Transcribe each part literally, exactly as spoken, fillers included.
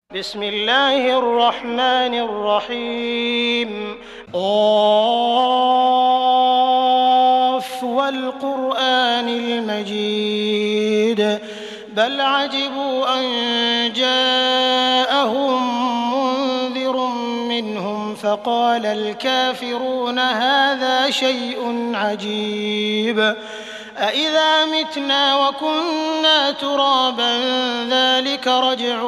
بسم الله الرحمن الرحيم قاف والقرآن المجيد بل عجبوا أن جاءهم منذر منهم فقال الكافرون هذا شيء عجيب أإذا متنا وكنا ترابا ذلك رجع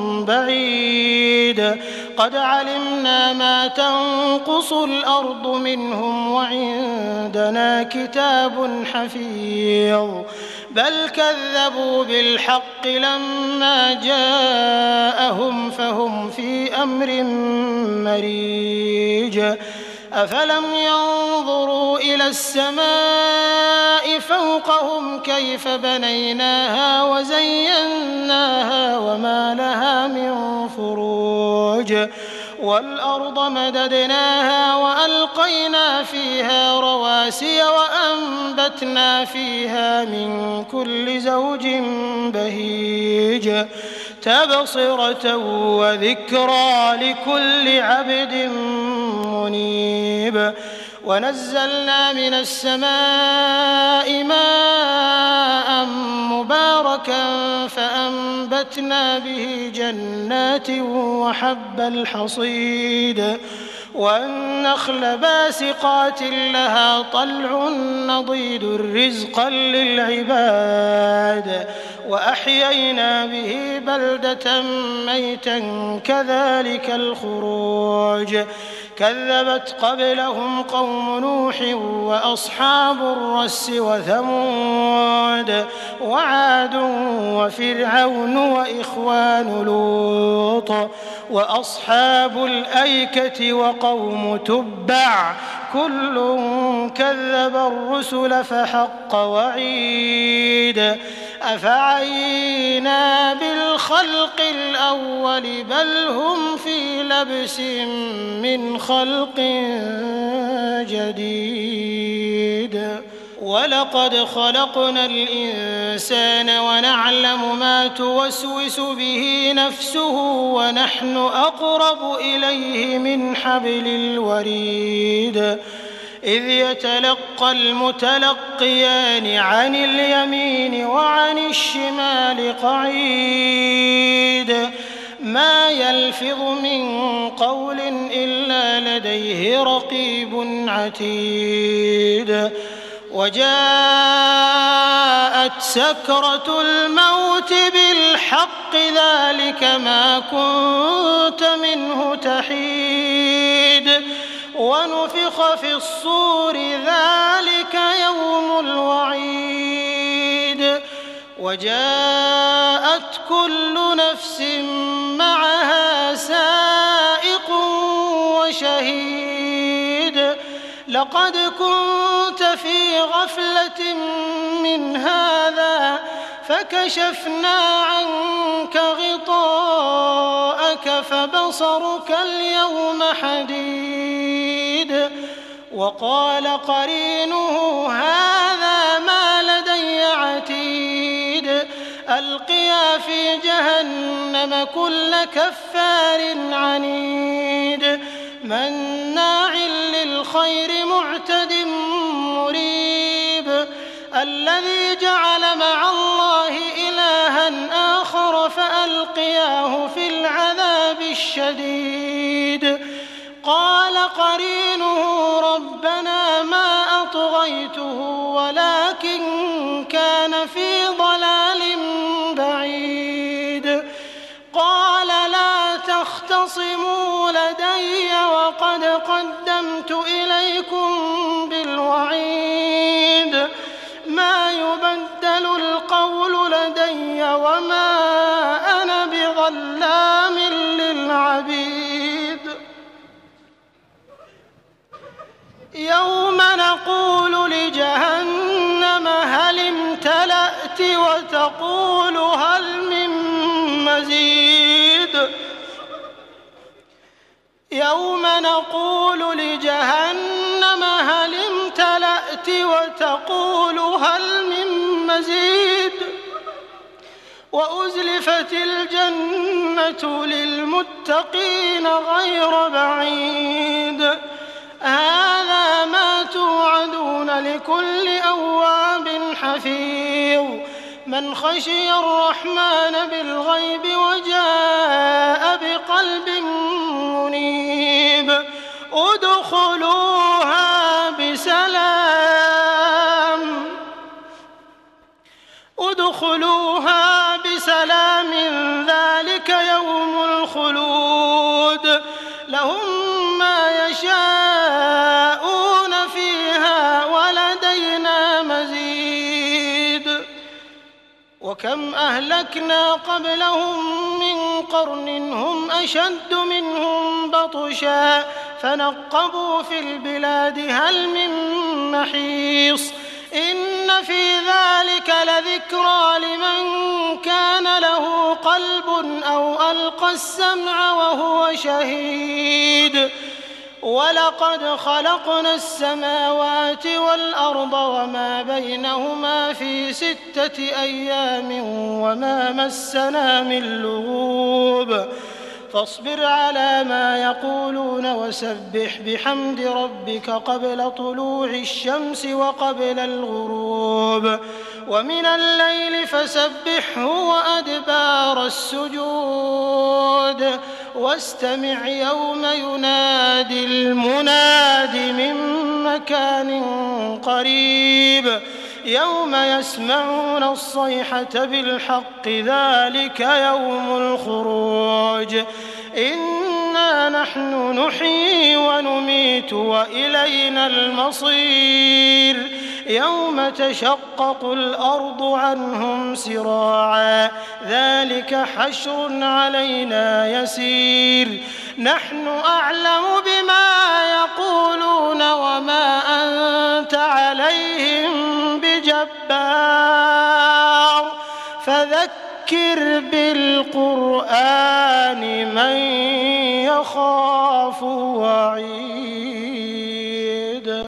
بعيد قد علمنا ما تنقص الأرض منهم وعندنا كتاب حفيظ بل كذبوا بالحق لما جاءهم فهم في أمر مريج أفلم ينظروا إلى السماء فوقهم كيف بنيناها وزيناها وما لها من فروج والأرض مددناها وألقينا فيها رواسي وأنبتنا فيها من كل زوج بهيج تبصرة وذكرى لكل عبد منيب ونزلنا من السماء ماء مباركا فأنبتنا به جنات وحب الحصيد والنخل باسقات لها طلع نضيد رزقا للعباد وأحيينا به بلدة ميتا كذلك الخروج كذبت قبلهم قوم نوح وأصحاب الرس وثمود وعاد وفرعون وإخوان لوط وأصحاب الأيكة وقوم تبع كل كذب الرسل فحق وعيد أفعينا بالخلق الأول بل هم في لبس من خلق جديد ولقد خلقنا الإنسان ونعلم ما توسوس به نفسه ونحن أقرب إليه من حبل الوريد إذ يتلقى المتلقيان عن اليمين وعن الشمال قعيد ما يلفظ من قول إلا لديه رقيب عتيد وجاءت سكرة الموت بالحق ذلك ما كنت منه تحيد ونفخ في الصور ذلك يوم الوعيد وجاءت كل نفس معها سائق وشهيد لقد كنت في غفلة من هذا فكشفنا عنك غطاءك فبصرك اليوم حديد وقال قرينه هذا ما لدي عتيد ألقيا في جهنم كل كفار عنيد مناع للخير معتد مريب الذي جعل مع الله إلها آخر فألقياه في العذاب الشديد قال قرينه ربنا ما أطغيته ولكن كان في ضلال بعيد قال لا تختصموا لدي وقد قدمت إليكم بالوعيد ما يبدل القول لدي وما أنا بظلام للعبيد يوم نقول لجهنم هل امتلأت وتقول هل من مزيد يوم نقول لجهنم هل امتلأت وتقول هل من مزيد وأزلفت الجنة للمتقين غير بعيد هذا ما توعدون لكل أواب حفيظ من خشي الرحمن بالغيب وجاء بقلب منيب ادخلوها بسلام ادخلوها بسلام ذلك يوم الخلود لهم ما يشاءون فيها ولدينا مزيد وكم أهلكنا قبلهم من قرن هم أشد منهم بطشا فنقبوا في البلاد هل من محيص إن في ذلك لذكرى لمن كان له قلب أو ألقى السمع وهو شهيد ولقد خلقنا السماوات والأرض وما بينهما في ستة أيام وما مسنا من لغوب فاصبر على ما يقولون وسبح بحمد ربك قبل طلوع الشمس وقبل الغروب ومن الليل فسبحه وأدبار السجود واستمع يوم ينادي المناد من مكان قريب يوم يسمعون الصيحة بالحق ذلك يوم الخروج إنا نحن نحيي ونميت وإلينا المصير يوم تشقق الأرض عنهم سراعا ذلك حشر علينا يسير نحن أعلم بما يقولون وما أنت عليهم بجبار فذكر بالقرآن من يخاف وعيد